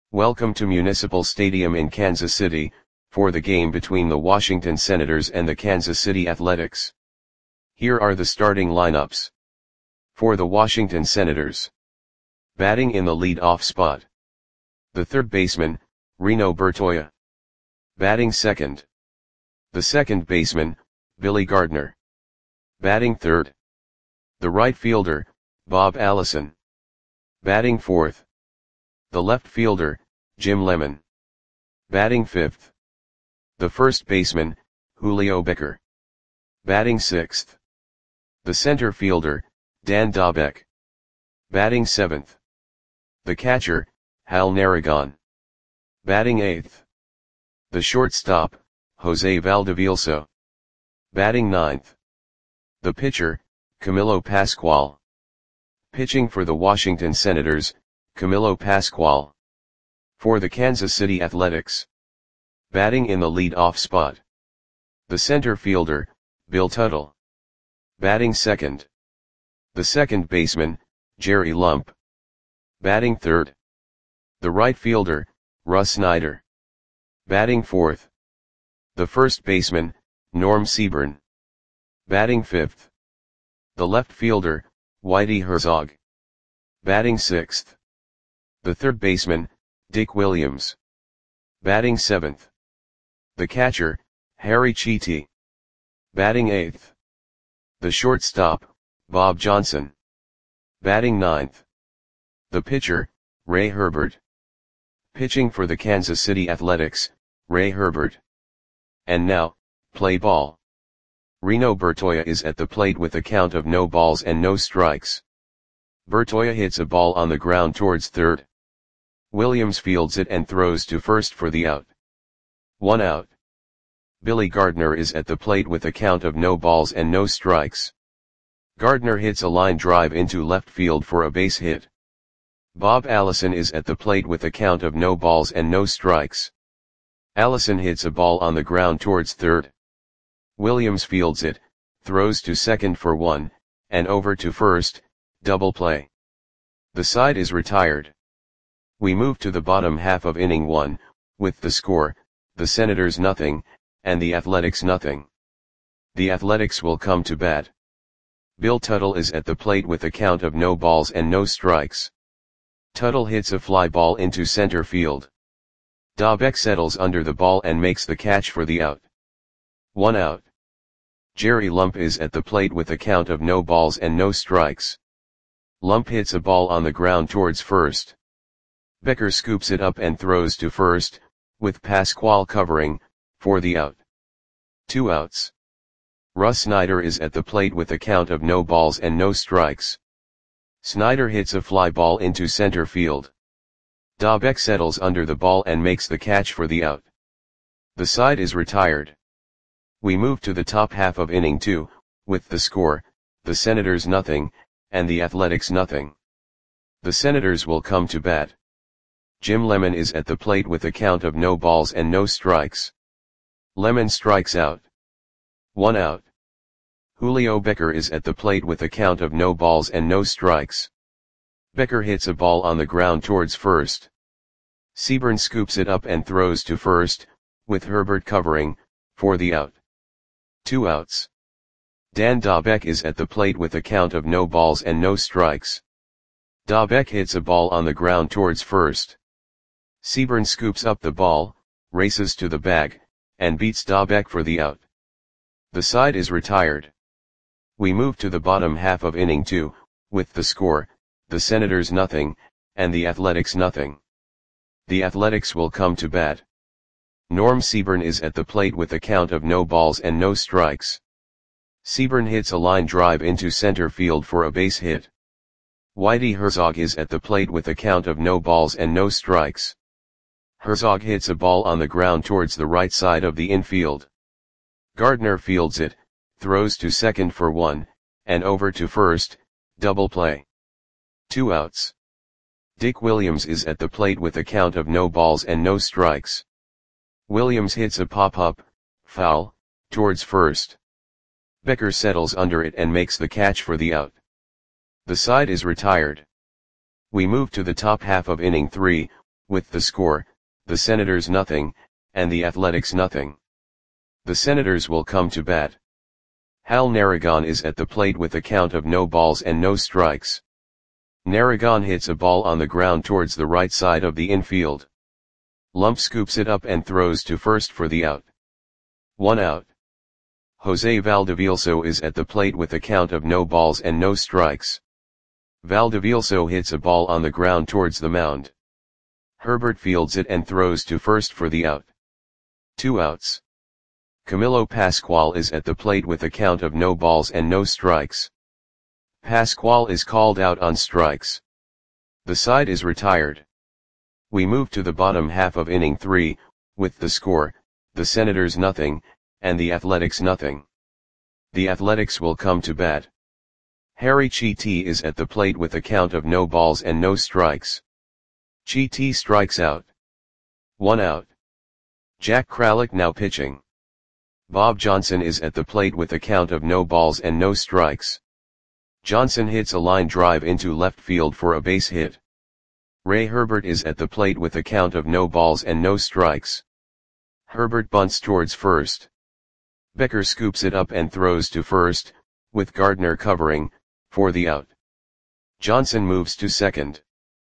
Welcome to Municipal Stadium in Kansas City, for the game between the Washington Senators and the Kansas City Athletics. Here are the starting lineups. For the Washington Senators. Batting in the lead-off spot. The third baseman, Reno Bertoia. Batting second. The second baseman, Billy Gardner. Batting third. The right fielder, Bob Allison. Batting fourth. The left fielder, Jim Lemon. Batting fifth. The first baseman, Julio Becker. Batting sixth. The center fielder, Dan Dobek. Batting seventh. The catcher, Hal Narragon. Batting eighth. The shortstop, Jose Valdevilso. Batting ninth. The pitcher, Camilo Pascual. Pitching for the Washington Senators, Camilo Pascual. For the Kansas City Athletics. Batting in the lead-off spot. The center fielder, Bill Tuttle. Batting second. The second baseman, Jerry Lump. Batting third. The right fielder, Russ Snyder. Batting fourth. The first baseman, Norm Seaburn. Batting fifth. The left fielder, Whitey Herzog. Batting sixth. The third baseman, Dick Williams. Batting seventh. The catcher, Harry Chiti. Batting eighth. The shortstop, Bob Johnson. Batting ninth. The pitcher, Ray Herbert. Pitching for the Kansas City Athletics, Ray Herbert. And now, play ball. Reno Bertoia is at the plate with a count of no balls and no strikes. Bertoia hits a ball on the ground towards third. Williams fields it and throws to first for the out. 1 out. Billy Gardner is at the plate with a count of no balls and no strikes. Gardner hits a line drive into left field for a base hit. Bob Allison is at the plate with a count of no balls and no strikes. Allison hits a ball on the ground towards third. Williams fields it, throws to second for 1, and over to first, double play. The side is retired. We move to the bottom half of inning 1, with the score, the Senators nothing, and the Athletics nothing. The Athletics will come to bat. Bill Tuttle is at the plate with a count of no balls and no strikes. Tuttle hits a fly ball into center field. Dobek settles under the ball and makes the catch for the out. 1 out. Jerry Lump is at the plate with a count of no balls and no strikes. Lump hits a ball on the ground towards first. Becker scoops it up and throws to first, with Pascual covering, for the out. 2 outs. Russ Snyder is at the plate with a count of no balls and no strikes. Snyder hits a fly ball into center field. Dobek settles under the ball and makes the catch for the out. The side is retired. We move to the top half of inning 2, with the score, the Senators nothing, and the Athletics nothing. The Senators will come to bat. Jim Lemon is at the plate with a count of no balls and no strikes. Lemon strikes out. 1 out. Julio Becker is at the plate with a count of no balls and no strikes. Becker hits a ball on the ground towards first. Seaburn scoops it up and throws to first, with Herbert covering, for the out. 2 outs. Dan Dobek is at the plate with a count of no balls and no strikes. Dobek hits a ball on the ground towards first. Seaburn scoops up the ball, races to the bag, and beats Dobek for the out. The side is retired. We move to the bottom half of inning 2, with the score, the Senators nothing, and the Athletics nothing. The Athletics will come to bat. Norm Seaburn is at the plate with a count of no balls and no strikes. Seaburn hits a line drive into center field for a base hit. Whitey Herzog is at the plate with a count of no balls and no strikes. Herzog hits a ball on the ground towards the right side of the infield. Gardner fields it, throws to second for 1, and over to first, double play. 2 outs. Dick Williams is at the plate with a count of no balls and no strikes. Williams hits a pop-up, foul, towards first. Becker settles under it and makes the catch for the out. The side is retired. We move to the top half of inning 3, with the score, the Senators nothing, and the Athletics nothing. The Senators will come to bat. Hal Narragon is at the plate with a count of no balls and no strikes. Narragon hits a ball on the ground towards the right side of the infield. Lump scoops it up and throws to first for the out. 1 out. Jose Valdevielso is at the plate with a count of no balls and no strikes. Valdevielso hits a ball on the ground towards the mound. Herbert fields it and throws to first for the out. 2 outs. Camilo Pascual is at the plate with a count of no balls and no strikes. Pascual is called out on strikes. The side is retired. We move to the bottom half of inning 3, with the score, the Senators nothing, and the Athletics nothing. The Athletics will come to bat. Harry Chiti is at the plate with a count of no balls and no strikes. Chiti strikes out. 1 out. Jack Kralik now pitching. Bob Johnson is at the plate with a count of no balls and no strikes. Johnson hits a line drive into left field for a base hit. Ray Herbert is at the plate with a count of no balls and no strikes. Herbert bunts towards first. Becker scoops it up and throws to first, with Gardner covering, for the out. Johnson moves to second.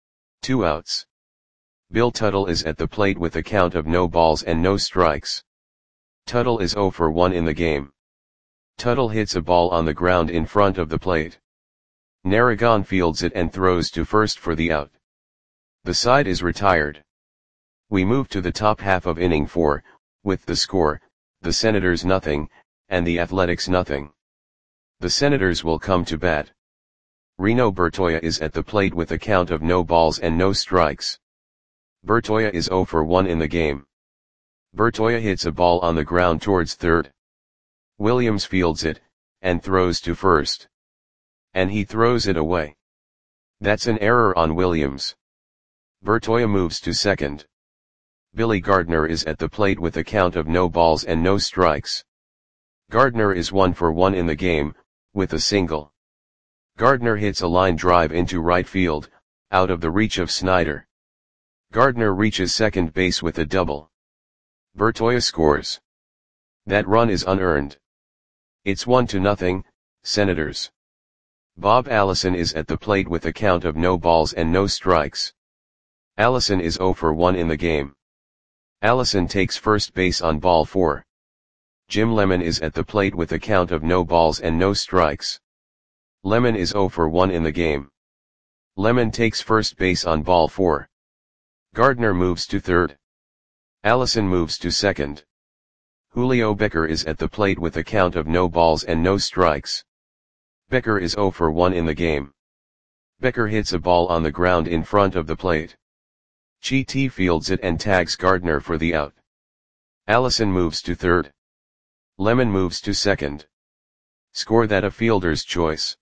2 outs. Bill Tuttle is at the plate with a count of no balls and no strikes. Tuttle is 0 for 1 in the game. Tuttle hits a ball on the ground in front of the plate. Narragon fields it and throws to first for the out. The side is retired. We move to the top half of inning 4, with the score, the Senators nothing, and the Athletics nothing. The Senators will come to bat. Reno Bertoia is at the plate with a count of no balls and no strikes. Bertoia is 0 for 1 in the game. Bertoia hits a ball on the ground towards third. Williams fields it, and throws to first. And he throws it away. That's an error on Williams. Bertoia moves to second. Billy Gardner is at the plate with a count of no balls and no strikes. Gardner is 1 for 1 in the game, with a single. Gardner hits a line drive into right field, out of the reach of Snyder. Gardner reaches second base with a double. Bertoia scores. That run is unearned. It's 1-0, Senators. Bob Allison is at the plate with a count of no balls and no strikes. Allison is 0 for 1 in the game. Allison takes first base on ball 4. Jim Lemon is at the plate with a count of no balls and no strikes. Lemon is 0 for 1 in the game. Lemon takes first base on ball 4. Gardner moves to third. Allison moves to second. Julio Becker is at the plate with a count of no balls and no strikes. Becker is 0 for 1 in the game. Becker hits a ball on the ground in front of the plate. Chiti fields it and tags Gardner for the out. Allison moves to third. Lemon moves to second. Score that a fielder's choice.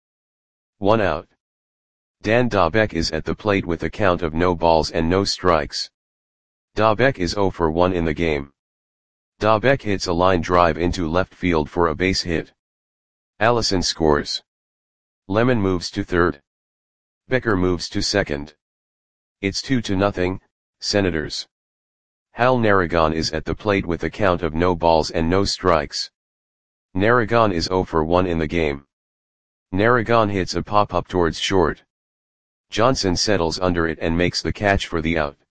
1 out. Dan Dabeck is at the plate with a count of no balls and no strikes. Dabeck is 0 for 1 in the game. Dabeck hits a line drive into left field for a base hit. Allison scores. Lemon moves to third. Becker moves to second. It's 2-0, Senators. Hal Narragon is at the plate with a count of no balls and no strikes. Narragon is 0 for 1 in the game. Narragon hits a pop-up towards short. Johnson settles under it and makes the catch for the out.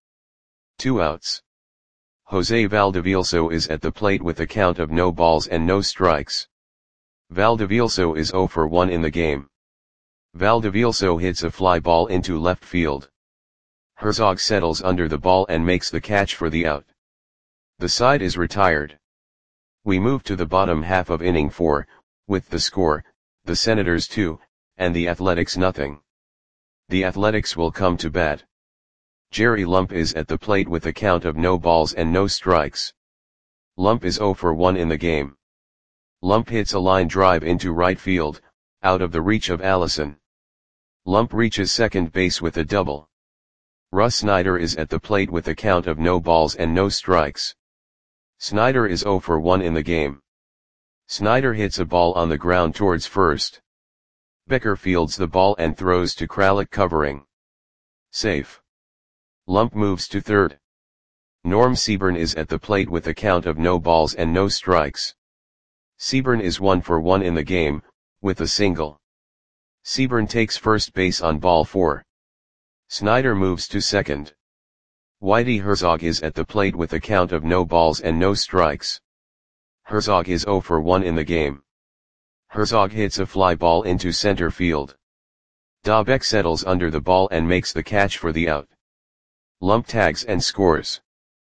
2 outs. Jose Valdevielso is at the plate with a count of no balls and no strikes. Valdevielso is 0 for 1 in the game. Valdevielso hits a fly ball into left field. Herzog settles under the ball and makes the catch for the out. The side is retired. We move to the bottom half of inning 4, with the score, the Senators 2, and the Athletics nothing. The Athletics will come to bat. Jerry Lump is at the plate with a count of no balls and no strikes. Lump is 0 for 1 in the game. Lump hits a line drive into right field, out of the reach of Allison. Lump reaches second base with a double. Russ Snyder is at the plate with a count of no balls and no strikes. Snyder is 0 for 1 in the game. Snyder hits a ball on the ground towards first. Becker fields the ball and throws to Kralik covering. Safe. Lump moves to third. Norm Seaburn is at the plate with a count of no balls and no strikes. Seaburn is 1 for 1 in the game, with a single. Seaburn takes first base on ball 4. Snyder moves to second. Whitey Herzog is at the plate with a count of no balls and no strikes. Herzog is 0 for 1 in the game. Herzog hits a fly ball into center field. Dobek settles under the ball and makes the catch for the out. Lump tags and scores.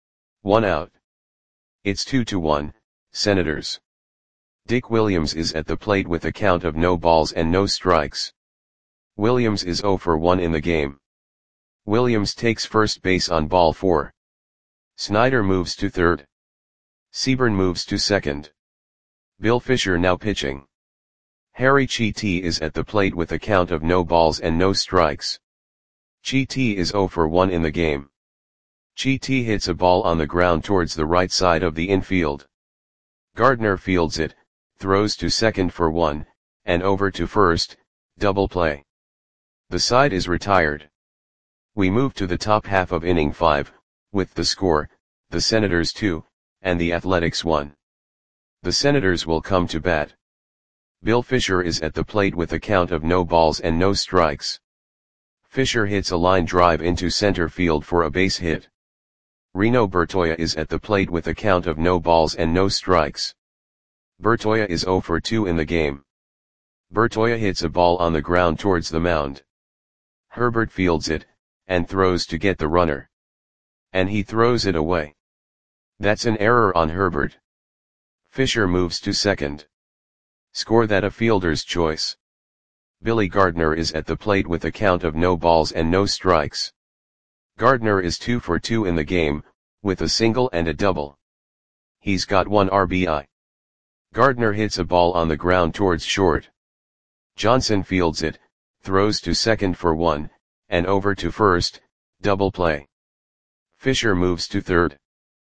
1 out. It's 2-1, Senators. Dick Williams is at the plate with a count of no balls and no strikes. Williams is 0 for 1 in the game. Williams takes first base on ball 4. Snyder moves to third. Seaburn moves to second. Bill Fisher now pitching. Harry Chiti is at the plate with a count of no balls and no strikes. Chiti is 0 for 1 in the game. Chiti hits a ball on the ground towards the right side of the infield. Gardner fields it, throws to second for 1, and over to first, double play. The side is retired. We move to the top half of inning 5, with the score, the Senators 2, and the Athletics 1. The Senators will come to bat. Bill Fisher is at the plate with a count of no balls and no strikes. Fisher hits a line drive into center field for a base hit. Reno Bertoia is at the plate with a count of no balls and no strikes. Bertoia is 0 for 2 in the game. Bertoia hits a ball on the ground towards the mound. Herbert fields it, and throws to get the runner. And he throws it away. That's an error on Herbert. Fisher moves to second. Score that a fielder's choice. Billy Gardner is at the plate with a count of no balls and no strikes. Gardner is 2 for 2 in the game, with a single and a double. He's got 1 RBI. Gardner hits a ball on the ground towards short. Johnson fields it, throws to second for 1, and over to first, double play. Fisher moves to third.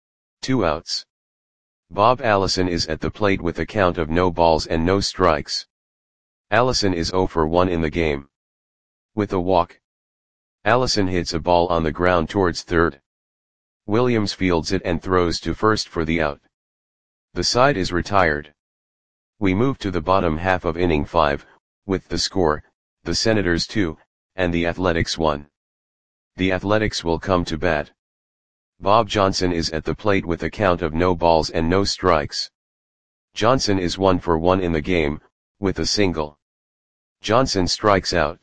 2 outs. Bob Allison is at the plate with a count of no balls and no strikes. Allison is 0 for 1 in the game. With a walk. Allison hits a ball on the ground towards third. Williams fields it and throws to first for the out. The side is retired. We move to the bottom half of inning 5, with the score, the Senators 2, and the Athletics 1. The Athletics will come to bat. Bob Johnson is at the plate with a count of no balls and no strikes. Johnson is 1 for 1 in the game, with a single. Johnson strikes out.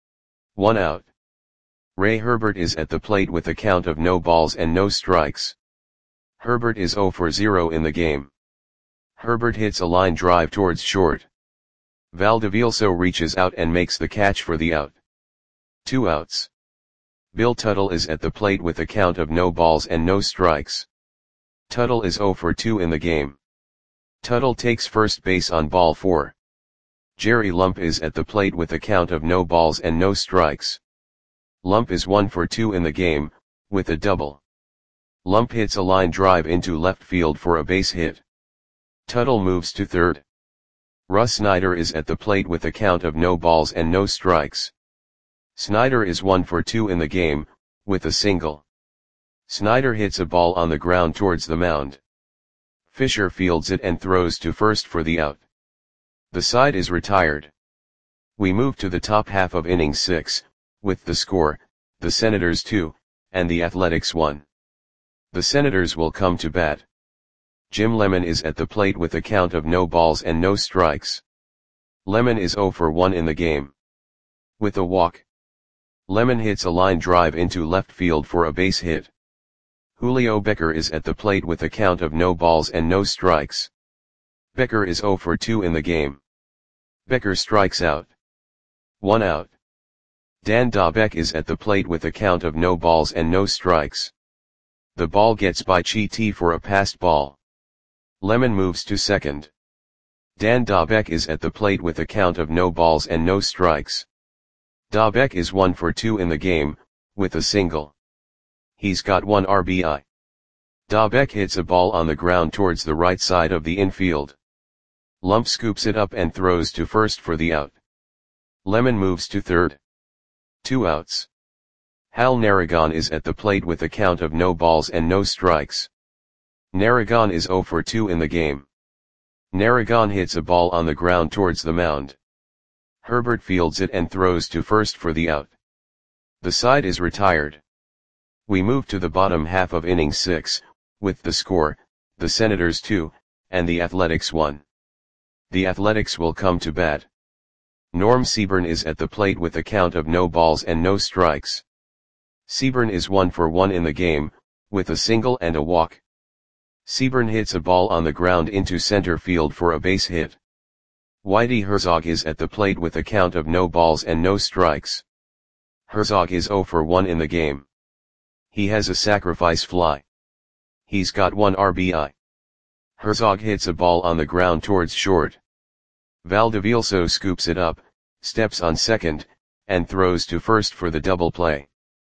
1 out. Ray Herbert is at the plate with a count of no balls and no strikes. Herbert is 0 for 0 in the game. Herbert hits a line drive towards short. Valdevilso reaches out and makes the catch for the out. 2 outs. Bill Tuttle is at the plate with a count of no balls and no strikes. Tuttle is 0 for 2 in the game. Tuttle takes first base on ball 4. Jerry Lump is at the plate with a count of no balls and no strikes. Lump is 1 for 2 in the game, with a double. Lump hits a line drive into left field for a base hit. Tuttle moves to third. Russ Snyder is at the plate with a count of no balls and no strikes. Snyder is 1 for 2 in the game, with a single. Snyder hits a ball on the ground towards the mound. Fisher fields it and throws to first for the out. The side is retired. We move to the top half of inning 6, with the score, the Senators 2, and the Athletics 1. The Senators will come to bat. Jim Lemon is at the plate with a count of no balls and no strikes. Lemon is 0 for 1 in the game. With a walk. Lemon hits a line drive into left field for a base hit. Julio Becker is at the plate with a count of no balls and no strikes. Becker is 0 for 2 in the game. Becker strikes out. 1 out. Dan Dobek is at the plate with a count of no balls and no strikes. The ball gets by Chiti for a passed ball. Lemon moves to second. Dan Dobek is at the plate with a count of no balls and no strikes. Dobek is 1 for 2 in the game, with a single. He's got 1 RBI. Dobek hits a ball on the ground towards the right side of the infield. Lump scoops it up and throws to first for the out. Lemon moves to third. 2 outs. Hal Naragon is at the plate with a count of no balls and no strikes. Naragon is 0 for 2 in the game. Naragon hits a ball on the ground towards the mound. Herbert fields it and throws to first for the out. The side is retired. We move to the bottom half of inning 6, with the score, the Senators 2, and the Athletics 1. The Athletics will come to bat. Norm Seaburn is at the plate with a count of no balls and no strikes. Seaburn is 1 for 1 in the game, with a single and a walk. Seaburn hits a ball on the ground into center field for a base hit. Whitey Herzog is at the plate with a count of no balls and no strikes. Herzog is 0 for 1 in the game. He has a sacrifice fly. He's got 1 RBI. Herzog hits a ball on the ground towards short. Valdivielso scoops it up, steps on second, and throws to first for the double play.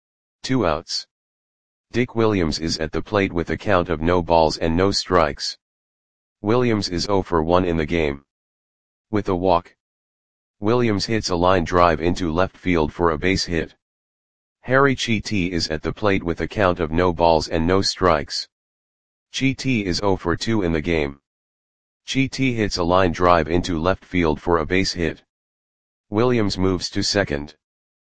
2 outs. Dick Williams is at the plate with a count of no balls and no strikes. Williams is 0 for 1 in the game. With a walk. Williams hits a line drive into left field for a base hit. Harry Chiti is at the plate with a count of no balls and no strikes. Chiti is 0 for 2 in the game. Chiti hits a line drive into left field for a base hit. Williams moves to second.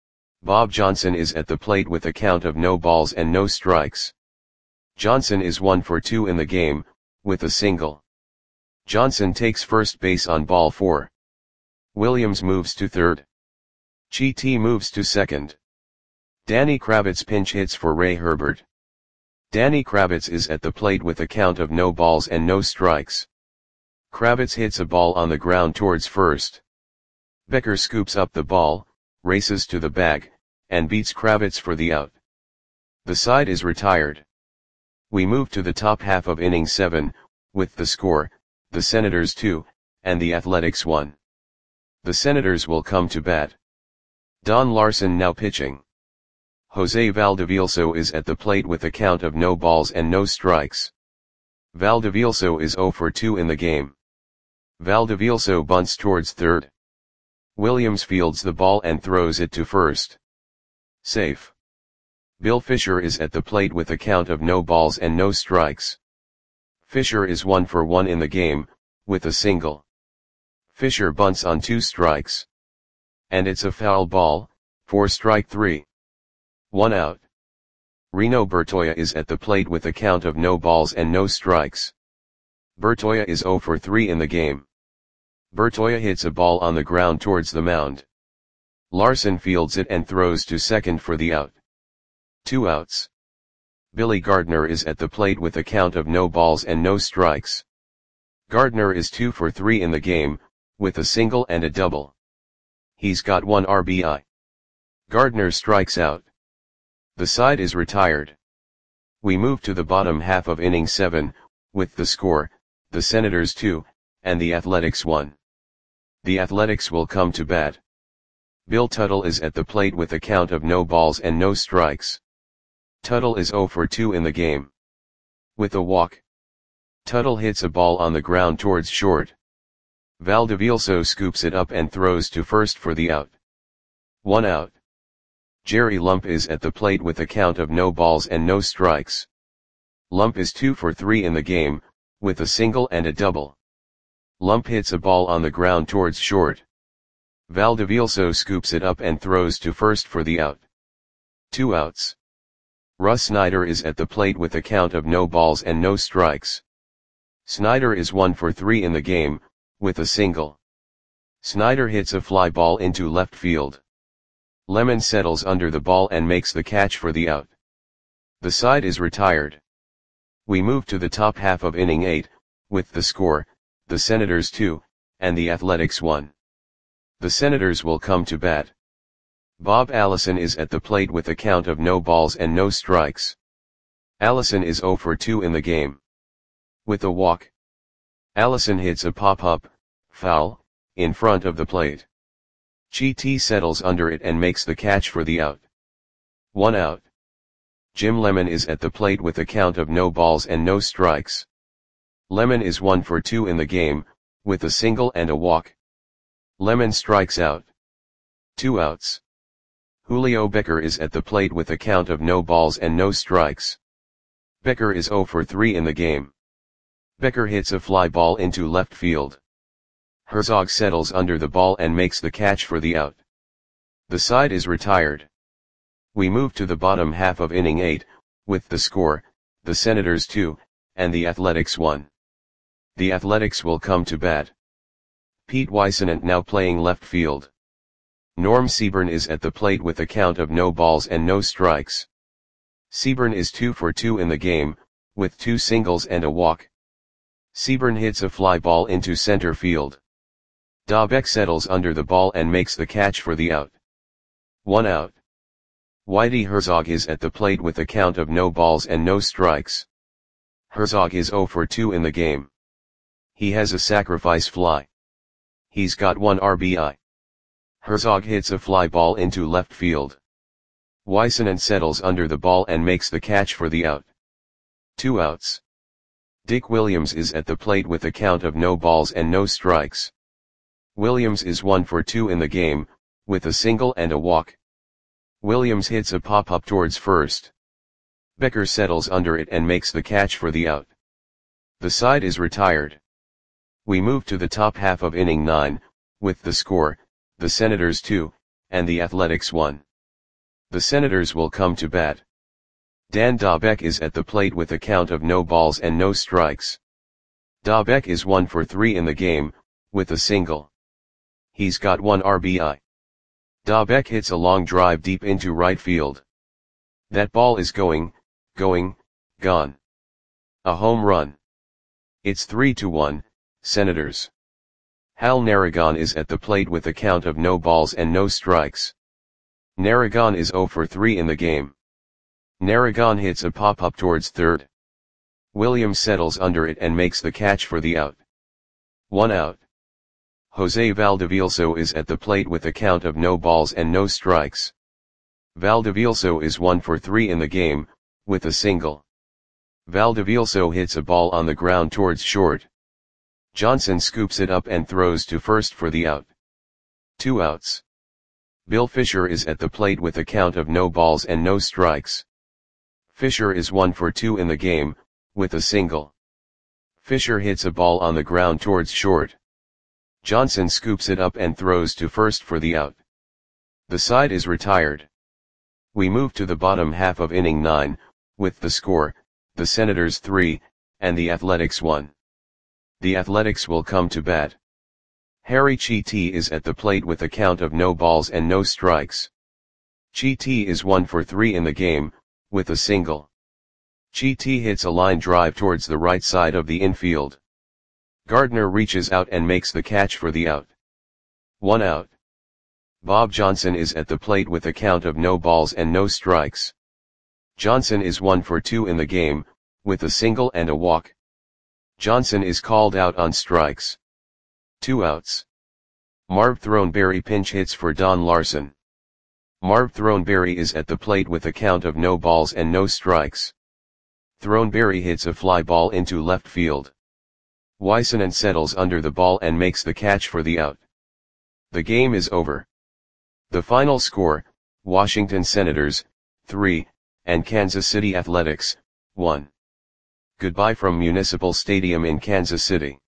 Bob Johnson is at the plate with a count of no balls and no strikes. Johnson is 1 for 2 in the game, with a single. Johnson takes first base on ball 4. Williams moves to third. Chiti moves to second. Danny Kravitz pinch hits for Ray Herbert. Danny Kravitz is at the plate with a count of no balls and no strikes. Kravitz hits a ball on the ground towards first. Becker scoops up the ball, races to the bag, and beats Kravitz for the out. The side is retired. We move to the top half of inning 7, with the score, the Senators 2, and the Athletics 1. The Senators will come to bat. Don Larson now pitching. Jose Valdivielso is at the plate with a count of no balls and no strikes. Valdivielso is 0 for 2 in the game. Valdivielso bunts towards third. Williams fields the ball and throws it to first. Safe. Bill Fisher is at the plate with a count of no balls and no strikes. Fisher is 1 for 1 in the game, with a single. Fisher bunts on 2 strikes. And it's a foul ball, for strike 3. 1 out. Reno Bertoia is at the plate with a count of no balls and no strikes. Bertoia is 0 for 3 in the game. Bertoia hits a ball on the ground towards the mound. Larson fields it and throws to second for the out. 2 outs. Billy Gardner is at the plate with a count of no balls and no strikes. Gardner is 2 for 3 in the game, with a single and a double. He's got 1 RBI. Gardner strikes out. The side is retired. We move to the bottom half of inning 7, with the score, the Senators 2, and the Athletics 1. The Athletics will come to bat. Bill Tuttle is at the plate with a count of no balls and no strikes. Tuttle is 0 for 2 in the game. With a walk. Tuttle hits a ball on the ground towards short. Valdivielso scoops it up and throws to first for the out. 1 out. Jerry Lump is at the plate with a count of no balls and no strikes. Lump is 2 for 3 in the game, with a single and a double. Lump hits a ball on the ground towards short. Valdivielso scoops it up and throws to first for the out. 2 outs. Russ Snyder is at the plate with a count of no balls and no strikes. Snyder is 1 for 3 in the game, with a single. Snyder hits a fly ball into left field. Lemon settles under the ball and makes the catch for the out. The side is retired. We move to the top half of inning 8, with the score, the Senators 2, and the Athletics 1. The Senators will come to bat. Bob Allison is at the plate with a count of no balls and no strikes. Allison is 0 for 2 in the game. With a walk. Allison hits a pop-up, foul, in front of the plate. Chiti settles under it and makes the catch for the out. 1 out. Jim Lemon is at the plate with a count of no balls and no strikes. Lemon is 1 for 2 in the game, with a single and a walk. Lemon strikes out. 2 outs. Julio Becker is at the plate with a count of no balls and no strikes. Becker is 0 for 3 in the game. Becker hits a fly ball into left field. Herzog settles under the ball and makes the catch for the out. The side is retired. We move to the bottom half of inning 8, with the score, the Senators 2, and the Athletics 1. The Athletics will come to bat. Pete Weissenant now playing left field. Norm Seaburn is at the plate with a count of no balls and no strikes. Seaburn is 2 for 2 in the game, with 2 singles and a walk. Seaburn hits a fly ball into center field. Dobek settles under the ball and makes the catch for the out. 1 out. Whitey Herzog is at the plate with a count of no balls and no strikes. Herzog is 0 for 2 in the game. He has a sacrifice fly. He's got 1 RBI. Herzog hits a fly ball into left field. Weissenant settles under the ball and makes the catch for the out. 2 outs. Dick Williams is at the plate with a count of no balls and no strikes. Williams is 1 for 2 in the game, with a single and a walk. Williams hits a pop-up towards first. Becker settles under it and makes the catch for the out. The side is retired. We move to the top half of inning 9, with the score, the Senators 2, and the Athletics 1. The Senators will come to bat. Dan Dobek is at the plate with a count of no balls and no strikes. Dobek is 1 for 3 in the game, with a single. He's got 1 RBI. Dobek hits a long drive deep into right field. That ball is gone. A home run. It's 3-1, Senators. Hal Narragon is at the plate with a count of no balls and no strikes. Narragon is 0 for 3 in the game. Narragon hits a pop-up towards third. Williams settles under it and makes the catch for the out. 1 out. Jose Valdevielso is at the plate with a count of no balls and no strikes. Valdevielso is 1 for 3 in the game, with a single. Valdevielso hits a ball on the ground towards short. Johnson scoops it up and throws to first for the out. 2 outs. Bill Fisher is at the plate with a count of no balls and no strikes. Fisher is 1 for 2 in the game, with a single. Fisher hits a ball on the ground towards short. Johnson scoops it up and throws to first for the out. The side is retired. We move to the bottom half of inning 9, with the score, the Senators 3, and the Athletics 1. The Athletics will come to bat. Harry Chiti is at the plate with a count of no balls and no strikes. Chiti is 1 for 3 in the game, with a single. Chiti hits a line drive towards the right side of the infield. Gardner reaches out and makes the catch for the out. 1 out. Bob Johnson is at the plate with a count of no balls and no strikes. Johnson is 1 for 2 in the game, with a single and a walk. Johnson is called out on strikes. 2 outs. Marv Throneberry pinch hits for Don Larson. Marv Throneberry is at the plate with a count of no balls and no strikes. Throneberry hits a fly ball into left field. Weissenant settles under the ball and makes the catch for the out. The game is over. The final score, Washington Senators, 3, and Kansas City Athletics, 1. Goodbye from Municipal Stadium in Kansas City.